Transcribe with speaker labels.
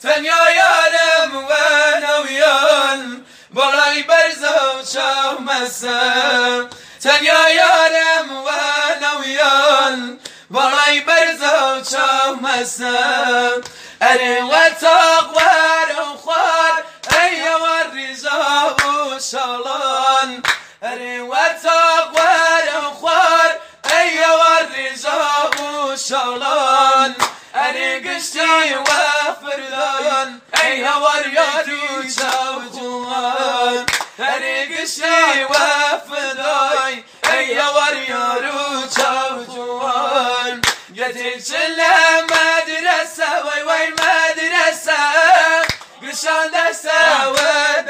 Speaker 1: تنیا یارم و نویان بالای برزو چاو مسم تنیا یارم و نویان بالای برزو چاو مسم اره و تاق و خوار ای و ریزا و شالان اره و تاق و خوار ای و ریزا و شالان اره گشتی و فردان ای هوار یاری چاو جوان اره گشتی و فردای ای هوار یارو چاو جوان گتیک چله مدرسه وای وای مدرسه گشان دسته و